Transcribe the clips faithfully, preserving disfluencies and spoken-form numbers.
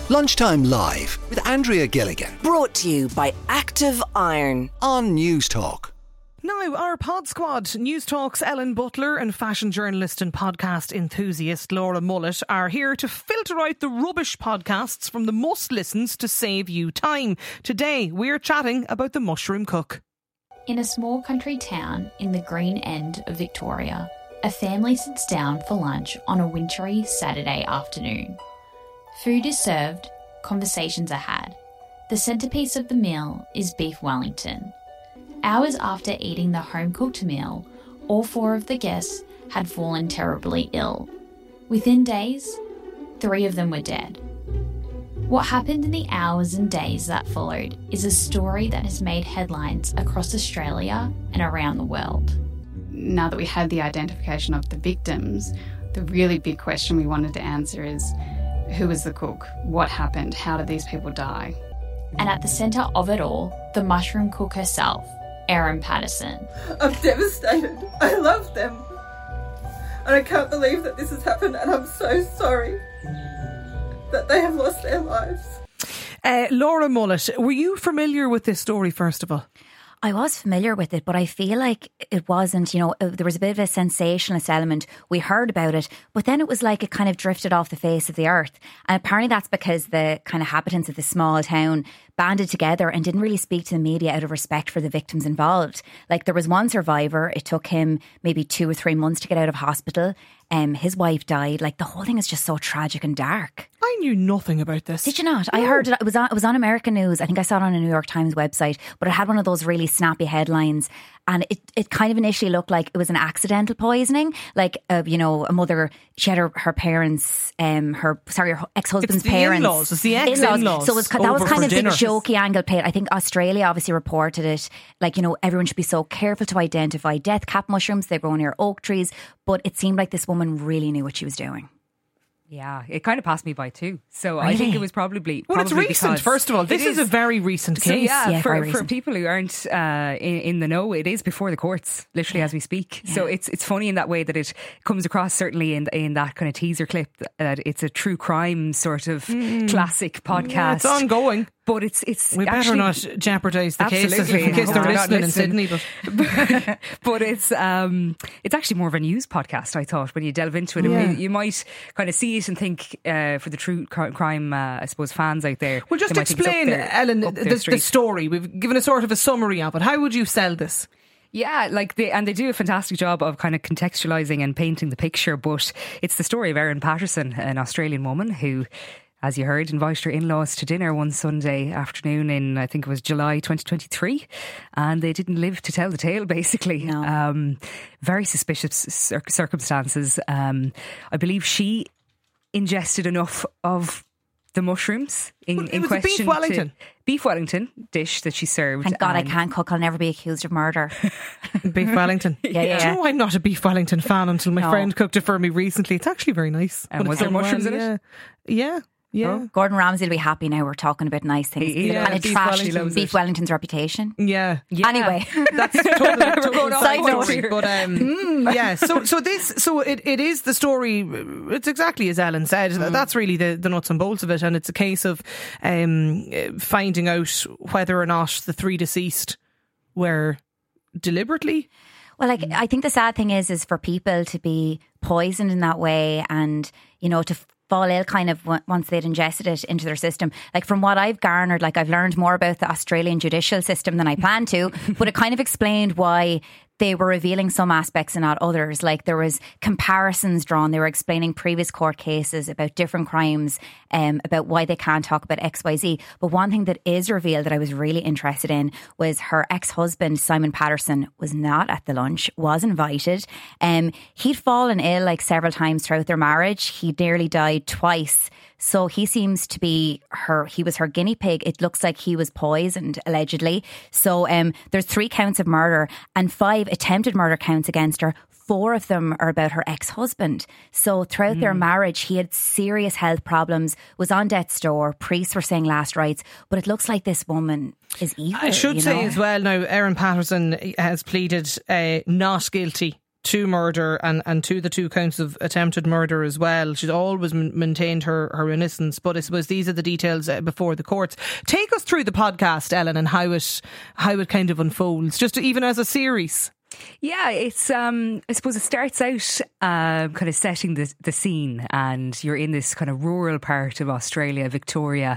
Lunchtime Live with Andrea Gilligan. Brought to you by Active Iron on News Talk. Now, our Pod Squad, News Talk's Ellen Butler and fashion journalist and podcast enthusiast Laura Mullet are here to filter out the rubbish podcasts from the must-listens to save you time. Today, we're chatting about the Mushroom Cook. In a small country town in the green end of Victoria, a family sits down for lunch on a wintry Saturday afternoon. Food is served, conversations are had. The centrepiece of the meal is beef Wellington. Hours after eating the home-cooked meal, all four of the guests had fallen terribly ill. Within days, three of them were dead. What happened in the hours and days that followed is a story that has made headlines across Australia and around the world. Now that we had the identification of the victims, the really big question we wanted to answer is, who was the cook? What happened? How did these people die? And at the centre of it all, the mushroom cook herself, Erin Patterson. I'm devastated. I love them. And I can't believe that this has happened, and I'm so sorry that they have lost their lives. Uh, Laura Mullet, were you familiar with this story, first of all? I was familiar with it, but I feel like it wasn't, you know, there was a bit of a sensationalist element. We heard about it, but then it was like it kind of drifted off the face of the earth. And apparently that's because the kind of inhabitants of the small town banded together and didn't really speak to the media out of respect for the victims involved. Like, there was one survivor. It took him maybe two or three months to get out of hospital. Um, his wife died. Like, the whole thing is just so tragic and dark. I knew nothing about this. Did you not? No. I heard it. It was on, it was on American News. I think I saw it on a New York Times website, but it had one of those really snappy headlines. And it, it kind of initially looked like it was an accidental poisoning. Like, uh, you know, a mother, she had her, her parents, um, her, sorry, her ex-husband's it's the parents. In-laws. It's the ex-in-laws. In-laws. So it was, that was kind of dinner. the jokey angle played. I think Australia obviously reported it. Like, you know, everyone should be so careful to identify death cap mushrooms. They grow near oak trees. But it seemed like this woman really knew what she was doing. Yeah, it kind of passed me by too. So Really? I think it was probably, Well, probably it's recent, because first of all. This is. is a very recent So case. yeah, Yeah, for, very for recent. people who aren't uh, in, in the know, it is before the courts, literally as we speak. So it's it's funny in that way that it comes across, certainly in in that kind of teaser clip, that it's a true crime sort of classic podcast. Yeah, it's ongoing. But it's it's We better actually, not jeopardise the cases Absolutely. in case No, they're we're not listening in listening. Sydney. But but it's um it's actually more of a news podcast, I thought, when you delve into it. Yeah. I mean, you might kind of see it and think, uh, for the true cri- crime, uh, I suppose, fans out there. well, just they might think it's up explain, their- Ellen, up the, their the street. story. We've given a sort of a summary of it. How would you sell this? Yeah, like they and they do a fantastic job of kind of contextualising and painting the picture. But it's the story of Erin Patterson, an Australian woman who, as you heard, invited her in-laws to dinner one Sunday afternoon in, I think it was July twenty twenty-three, and they didn't live to tell the tale, basically. No. Um, very suspicious cir- circumstances. Um, I believe she ingested enough of the mushrooms in, Well, it in was a question. beef Wellington. To, beef Wellington dish that she served. Thank God I and- can't cook. I'll never be accused of murder. Beef Wellington. Yeah, yeah, Do you yeah. know, I'm not a Beef Wellington fan until my No. friend cooked it for me recently. It's actually very nice. And But was it's there done mushrooms well, in it? Yeah. Yeah. Yeah. Oh. Gordon Ramsay will be happy now we're talking about nice things. He- yeah, kind of Beef trash Wellington. Beef Wellington's reputation. Yeah. Yeah. Anyway. That's totally, totally off side point note. here. But um, yeah, so so this so it, it is the story. It's exactly as Ellen said. That's really the, the nuts and bolts of it, and it's a case of um, finding out whether or not the three deceased were deliberately. Well, like, I think the sad thing is, is for people to be poisoned in that way and, you know, to fall ill kind of w- once they'd ingested it into their system. Like, from what I've garnered, like, I've learned more about the Australian judicial system than I planned to, but it kind of explained why they were revealing some aspects and not others. Like, there was comparisons drawn. They were explaining previous court cases about different crimes, um, about why they can't talk about X, Y, Z. But one thing that is revealed that I was really interested in was her ex-husband, Simon Patterson, was not at the lunch, was invited. Um, he'd fallen ill like several times throughout their marriage. He nearly died twice. So he seems to be her, he was her guinea pig. It looks like he was poisoned, allegedly. So um, there's three counts of murder and five attempted murder counts against her. Four of them are about her ex-husband. So throughout mm. their marriage, he had serious health problems, was on death's door. Priests were saying last rites. But it looks like this woman is evil. I should you say know? as well now, Erin Patterson has pleaded uh, not guilty to murder and, and to the two counts of attempted murder as well. She's always m- maintained her, her innocence, but I suppose these are the details uh, before the courts. Take us through the podcast, Ellen, and how it how it kind of unfolds, just to, even as a series. Yeah, it's um I suppose it starts out uh, kind of setting the the scene, and you're in this kind of rural part of Australia, Victoria,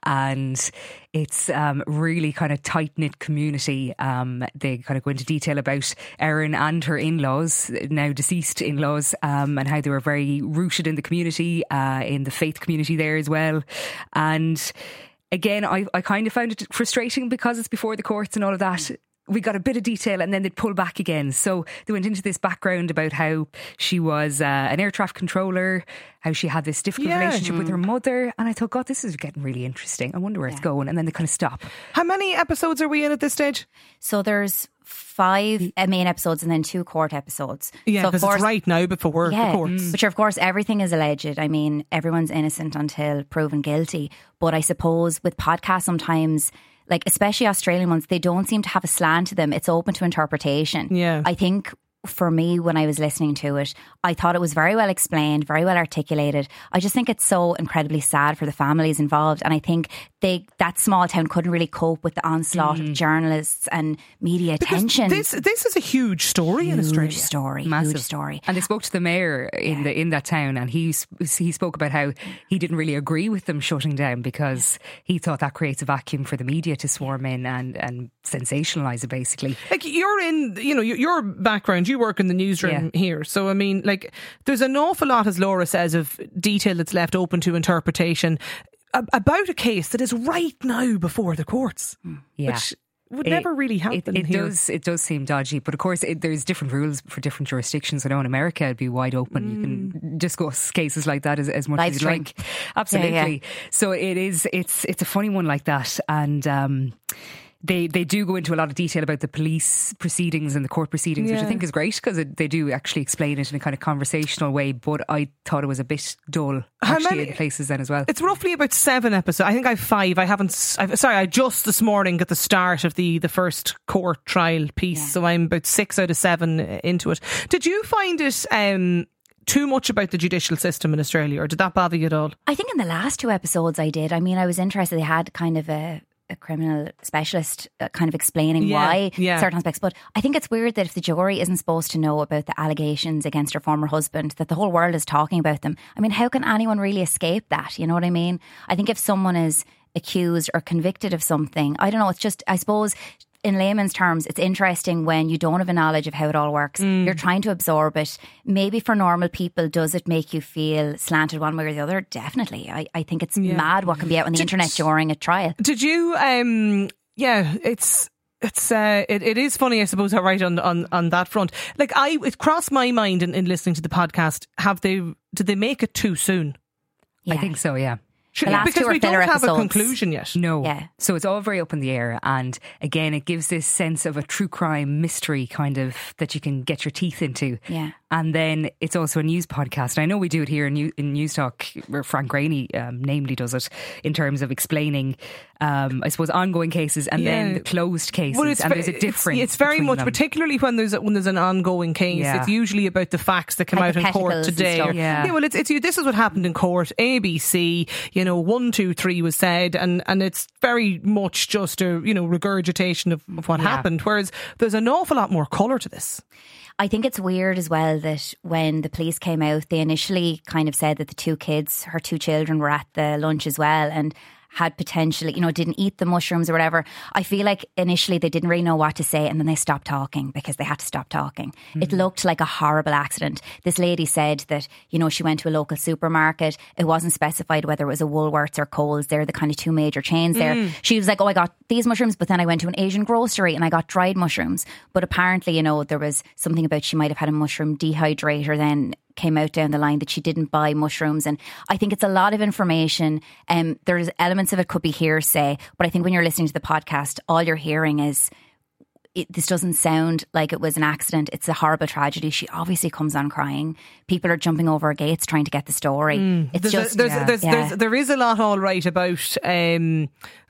and it's um really kind of tight-knit community. Um, they kind of go into detail about Erin and her in-laws, now deceased in-laws, um, and how they were very rooted in the community, uh, in the faith community there as well. And again, I, I kind of found it frustrating because it's before the courts and all of that. We got a bit of detail and then they'd pull back again. So they went into this background about how she was uh, an air traffic controller, how she had this difficult yeah. relationship mm. with her mother. And I thought, God, this is getting really interesting. I wonder where yeah. it's going. And then they kind of stop. How many episodes are we in at this stage? So there's five main episodes and then two court episodes. Yeah, so because it's right now before yeah, the courts. Mm. But sure, of course, everything is alleged. I mean, everyone's innocent until proven guilty. But I suppose with podcasts sometimes, like especially Australian ones, they don't seem to have a slant to them. It's open to interpretation. Yeah. I think for me, when I was listening to it, I thought it was very well explained, very well articulated. I just think it's so incredibly sad for the families involved. And I think they that small town couldn't really cope with the onslaught mm. of journalists and media because attention. This this is a huge story huge in Australia. Story, Massive huge story. And they spoke to the mayor in yeah. the in that town, and he he spoke about how he didn't really agree with them shutting down because he thought that creates a vacuum for the media to swarm in and and sensationalise it, basically. Like you're in, you know, your background, you work in the newsroom yeah. here. So, I mean, like, there's an awful lot, as Laura says, of detail that's left open to interpretation about a case that is right now before the courts. Yeah. Which would it, never really happen it, it here. Does, it does seem dodgy, but of course it, there's different rules for different jurisdictions. I know in America it'd be wide open. Mm. You can discuss cases like that as, as much Live as you stream. like. Absolutely. Yeah, yeah. So it is. It's it's a funny one like that, and um, They they do go into a lot of detail about the police proceedings and the court proceedings, yeah. which I think is great because they do actually explain it in a kind of conversational way. But I thought it was a bit dull actually How many, in places then as well. It's roughly about seven episodes. I think I have five. I haven't. I've, sorry, I just this morning got the start of the the first court trial piece, yeah. so I'm about six out of seven into it. Did you find it Um, too much about the judicial system in Australia, or did that bother you at all? I think in the last two episodes I did. I mean, I was interested. They had kind of a. a criminal specialist uh, kind of explaining yeah, why yeah. certain aspects. But I think it's weird that if the jury isn't supposed to know about the allegations against her former husband, that the whole world is talking about them. I mean, how can anyone really escape that? You know what I mean? I think if someone is accused or convicted of something, I don't know, it's just, I suppose, in layman's terms, it's interesting when you don't have a knowledge of how it all works. Mm. You're trying to absorb it. Maybe for normal people, does it make you feel slanted one way or the other? Definitely. I, I think it's yeah. mad what can be out on the did, internet during a trial. Did you, um, yeah, it's... It's uh, it, it is funny, I suppose, how right on, on, on that front. Like I, it crossed my mind in, in listening to the podcast. Have they? Did they make it too soon? Yeah. I think so. Yeah. Should, because we don't have episodes. a conclusion yet. No. Yeah. So it's all very up in the air. And again, it gives this sense of a true crime mystery kind of that you can get your teeth into. Yeah. And then it's also a news podcast. I know we do it here in, New, in News Talk, where Frank Graney um, namely does it in terms of explaining, um, I suppose, ongoing cases and yeah. then the closed cases. Well, and there's a difference. It's, it's very much, them. particularly when there's a, when there's an ongoing case. Yeah. It's usually about the facts that come out in court today. Or, yeah. yeah. Well, it's it's this is what happened in court. A, B, C. You know, one, two, three was said, and and it's very much just a you know regurgitation of, of what yeah. happened. Whereas there's an awful lot more colour to this. I think it's weird as well that when the police came out, they initially kind of said that the two kids, her two children, were at the lunch as well and had potentially, you know, didn't eat the mushrooms or whatever. I feel like initially they didn't really know what to say and then they stopped talking because they had to stop talking. Mm. It looked like a horrible accident. This lady said that, you know, she went to a local supermarket. It wasn't specified whether it was a Woolworths or Coles. They're the kind of two major chains there. Mm. She was like, oh, I got these mushrooms, but then I went to an Asian grocery and I got dried mushrooms. But apparently, you know, there was something about she might have had a mushroom dehydrator then came out down the line that she didn't buy mushrooms. And I think it's a lot of information. Um, there's elements of it could be hearsay, but I think when you're listening to the podcast, all you're hearing is it, this doesn't sound like it was an accident. It's a horrible tragedy. She obviously comes on crying. People are jumping over gates trying to get the story. Mm. It's there's just a, there's, yeah. there's, Yeah. There's, there is a lot all right about um,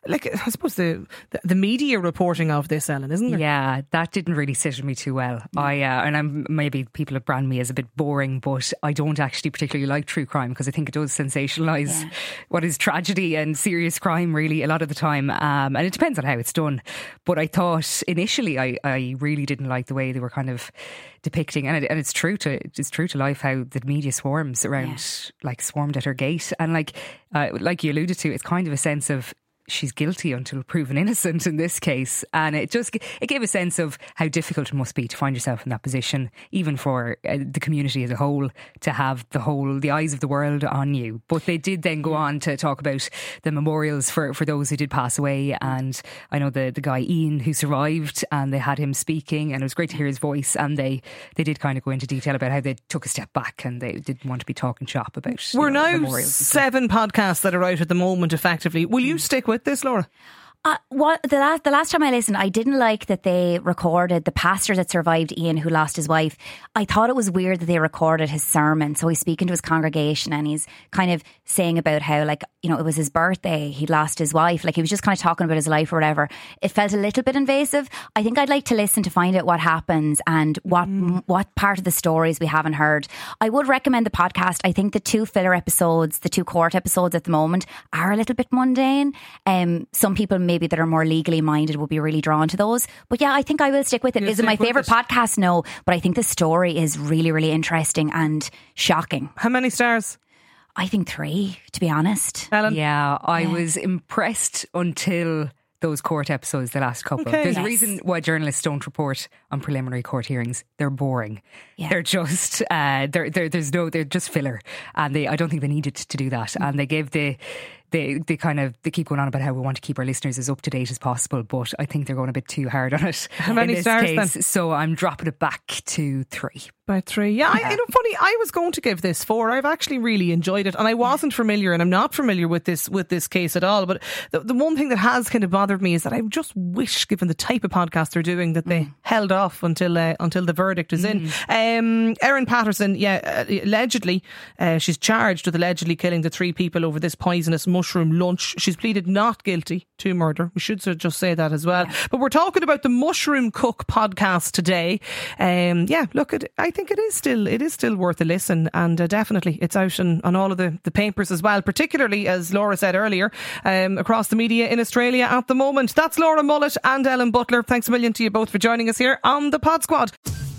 like, I suppose the, the the media reporting of this, Ellen, isn't there? Yeah, that didn't really sit with me too well. Mm. I uh, and I'm maybe people have branded me as a bit boring, but I don't actually particularly like true crime because I think it does sensationalise yeah. what is tragedy and serious crime really a lot of the time. Um, and it depends on how it's done. But I thought initially I, I really didn't like the way they were kind of depicting, and, it, and it's true to it's true to life how the media swarms around, yeah. like swarmed at her gate, and like uh, like you alluded to, it's kind of a sense of she's guilty until proven innocent in this case, and it just it gave a sense of how difficult it must be to find yourself in that position, even for uh, the community as a whole, to have the whole the eyes of the world on you. But they did then go on to talk about the memorials for, for those who did pass away, and I know the the guy Ian who survived, and they had him speaking, and it was great to hear his voice, and they they did kind of go into detail about how they took a step back and they didn't want to be talking shop about we're you know, now memorials seven podcasts that are out at the moment effectively. Will you stick with this, Laura? Uh, what the last the last time I listened, I didn't like that they recorded the pastor that survived Ian, who lost his wife. I thought it was weird that they recorded his sermon. So he's speaking to his congregation and he's kind of saying about how, like, you know, it was his birthday, he'd lost his wife. Like, he was just kind of talking about his life or whatever. It felt a little bit invasive. I think I'd like to listen to find out what happens and what mm. what part of the stories we haven't heard. I would recommend the podcast. I think the two filler episodes, the two court episodes at the moment, are a little bit mundane. Um, some people maybe that are more legally minded will be really drawn to those. But yeah, I think I will stick with it. You'll Is it my favourite podcast? No. But I think the story is really, really interesting and shocking. How many stars? I think three, to be honest. Ellen? Yeah, I Yeah. was impressed until those court episodes, the last couple. Okay. There's Yes. a reason why journalists don't report on preliminary court hearings. They're boring. Yeah. They're just, uh, they're, they're, there's no, they're just filler. And they, I don't think they needed to do that. And they gave the, they, they kind of, they keep going on about how we want to keep our listeners as up to date as possible, but I think they're going a bit too hard on it. How many in this stars case. then? So I'm dropping it back to three. By three. Yeah, I, you know, funny, I was going to give this four. I've actually really enjoyed it, and I wasn't familiar, and I'm not familiar with this with this case at all. But the, the one thing that has kind of bothered me is that I just wish, given the type of podcast they're doing, that they mm. held off until uh, until the verdict is mm. in. Um, Erin Patterson, yeah, uh, allegedly, uh, she's charged with allegedly killing the three people over this poisonous mushroom lunch. She's pleaded not guilty to murder. We should just say that as well. Yeah. But we're talking about the Mushroom Cook podcast today. Um, yeah, look, at I. I think it is still it is still worth a listen, and uh, definitely it's out on, on all of the, the papers as well, particularly, as Laura said earlier, um, across the media in Australia at the moment. That's Laura Mullet and Ellen Butler. Thanks a million to you both for joining us here on the Pod Squad.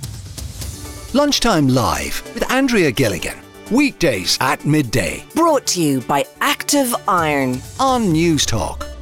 Lunchtime Live with Andrea Gilligan. Weekdays at midday Brought to you by Active Iron on News Talk.